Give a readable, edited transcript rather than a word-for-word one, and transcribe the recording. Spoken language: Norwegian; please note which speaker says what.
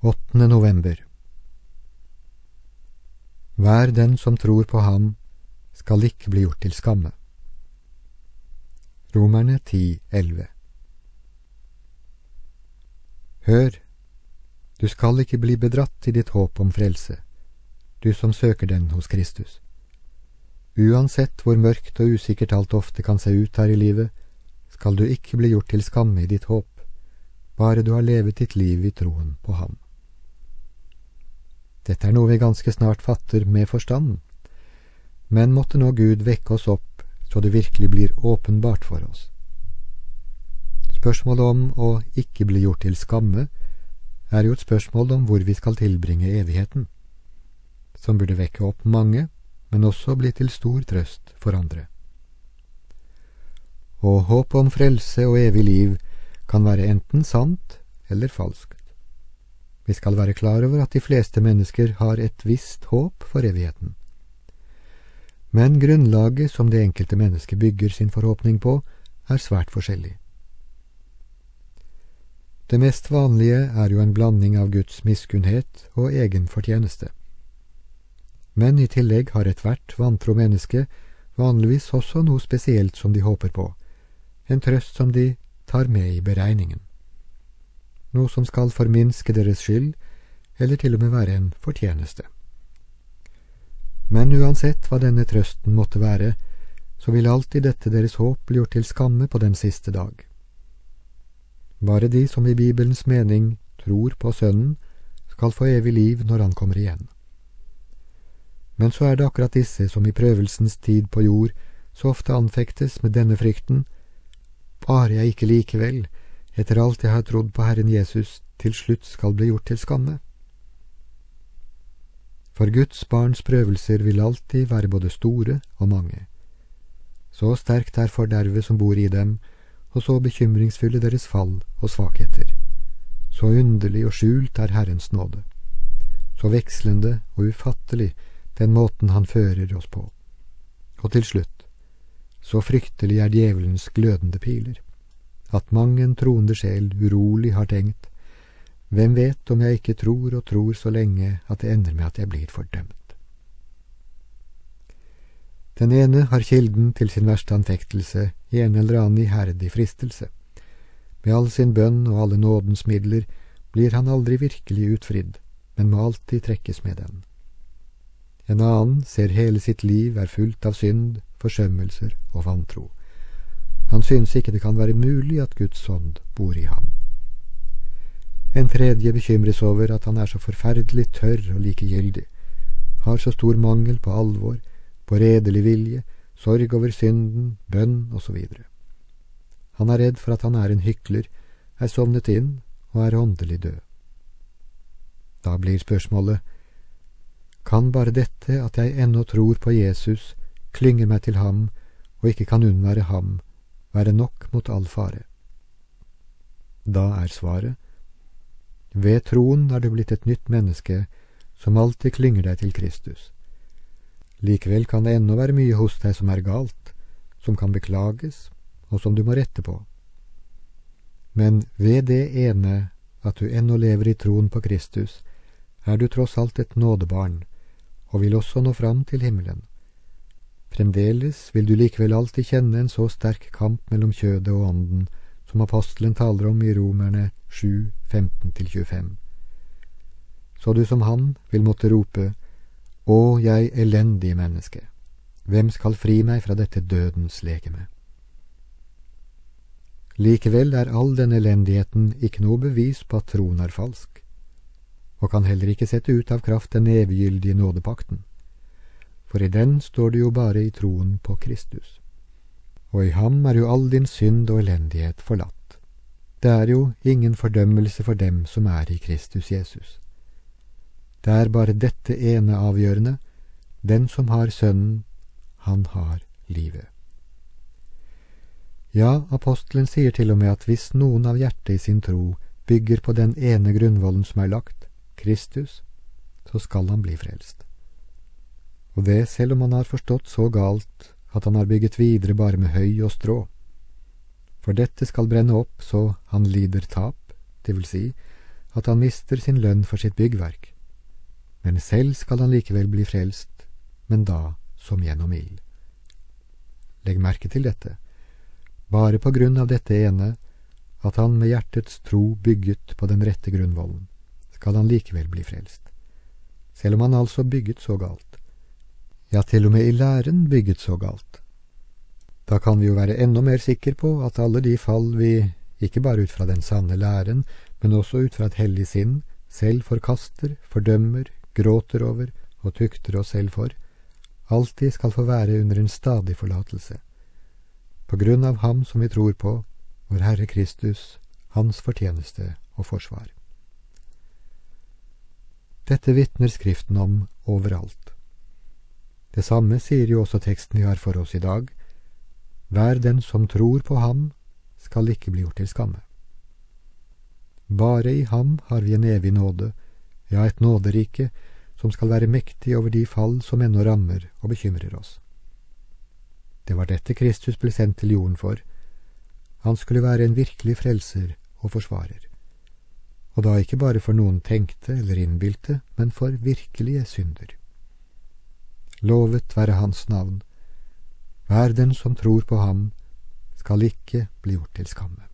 Speaker 1: 8. november. Hver den som tror på ham, skal ikke bli gjort til skamme. Romerne 10:11. Hør, du skal ikke bli bedratt i ditt håp om frelse, du som søker den hos Kristus. Uansett hvor mørkt og usikkert alt ofte kan se ut her i livet, skal du ikke bli gjort til skamme i ditt håp, bare du har levet ditt liv i troen på ham. Dette er noe vi ganske snart fatter med forstanden, men måtte nå Gud vekke oss opp så det virkelig blir åpenbart for oss. Spørsmålet om å ikke bli gjort til skamme er jo et spørsmål om hvor vi skal tilbringe evigheten, som burde vekke opp mange, men også bli til stor trøst for andre. Og håp om frelse og evig liv kan være enten sant eller falskt. Vi skal være klar over at de fleste mennesker har et visst håp for evigheten. Men grunnlaget som det enkelte mennesket bygger sin forhåpning på, er svært forskjellig. Det mest vanlige er jo en blanding av Guds miskunnhet og egen fortjeneste. Men i tillegg har ethvert vantro menneske vanligvis også noe spesielt som de håper på, en trøst som de tar med i beregningen. Noe som skal forminske deres skyld, eller til og med være en fortjeneste. Men uansett hva denne trøsten måtte være, så vil alltid dette deres håp bli gjort til skamme på den siste dag. Bare de som i Bibelens mening tror på Sønnen, skal få evig liv når han kommer igjen. Men så er det akkurat disse som i prøvelsens tid på jord så ofte anfektes med denne frykten: bare jeg ikke likevel, etter alt jeg har trodd på Herren Jesus, til slutt skal bli gjort til skamme. For Guds barns prøvelser vil alltid være både store og mange. Så sterkt er fordervet som bor i dem, og så bekymringsfulle deres fall og svakheter. Så underlig og skjult er Herrens nåde. Så vekslende og ufattelig den måten han fører oss på. Og til slutt, så fryktelig er djevelens glødende piler, at mang en troende sjel urolig har tenkt: hvem vet om jeg ikke tror og tror så lenge at det ender med at jeg blir fordømt. Den ene har kilden til sin verste anfektelse i en eller annen iherdig fristelse. Med all sin bønn og alle nådens midler blir han aldri virkelig utfridd, men må alltid trekkes med den. En annen ser hele sitt liv er fullt av synd, forsømmelser og vantro. Han synes ikke det kan være mulig at Guds ånd bor i ham. En tredje bekymres over at han er så forferdelig tørr og likegyldig, har så stor mangel på alvor, på redelig vilje, sorg over synden, bønn osv. Han er redd for at han er en hykler, er sovnet inn og er åndelig død. Da blir spørsmålet: kan bare dette at jeg ennå tror på Jesus, klynger meg til ham og ikke kan unnvære ham, være nok mot all fare? Da er svaret: ved troen er du blitt et nytt menneske som alltid klynger deg til Kristus. Likevel kan det ennå være mye hos deg som er galt, som kan beklages, og som du må rette på. Men ved det ene, at du ennå lever i troen på Kristus, er du tross alt et nådebarn, og vil også nå fram til himmelen. Fremdeles vil du likevel alltid kjenne en så sterk kamp mellom kjødet og ånden, som apostelen taler om i Romerne 7, 15-25. Så du som han vil måtte rope: å, jeg elendige menneske, hvem skal fri meg fra dette dødens legeme? Likevel er all den elendigheten ikke noe bevis på at troen er falsk, og kan heller ikke sette ut av kraft den eviggyldige nådepakten. For i den står du jo bare i troen på Kristus. Og i ham er jo all din synd og elendighet forlatt. Det er jo ingen fordømmelse for dem som er i Kristus Jesus. Det er bare dette ene avgjørende: den som har Sønnen, han har livet. Ja, apostelen sier til og med at hvis noen av hjertet i sin tro bygger på den ene grunnvollen som er lagt, Kristus, så skal han bli frelst. Og det selv om han har forstått så galt at han har bygget videre bare med høy og strå. For dette skal brenne opp så han lider tap, det vil si at han mister sin lønn for sitt byggverk. Men selv skal han likevel bli frelst, men da som gjennom ild. Legg merke til dette. Bare på grunn av dette ene, at han med hjertets tro bygget på den rette grunnvollen, skal han likevel bli frelst. Selv om han altså bygget så galt. Ja, til og med i læren bygget så galt. Da kan vi jo være enda mer sikre på at alle de fall vi, ikke bare ut fra den sanne læren, men også ut fra et hellig sinn, selv forkaster, fordømmer, gråter over og tukter oss selv for, alltid skal få være under en stadig forlatelse. På grunn av ham som vi tror på, vår Herre Kristus, hans fortjeneste og forsvar. Dette vitner Skriften om overalt. Det samme sier jo også teksten vi har for oss i dag. Hver den som tror på ham, skal ikke bli gjort til skamme. Bare i ham har vi en evig nåde, ja, et nåderike, som skal være mektig over de fall som ennå rammer og bekymrer oss. Det var dette Kristus ble sendt til jorden for. Han skulle være en virkelig frelser og forsvarer. Og da ikke bare for noen tenkte eller innbilte, men for virkelige synder. Lovet være hans navn. Hver den som tror på ham, skal ikke bli gjort til skamme.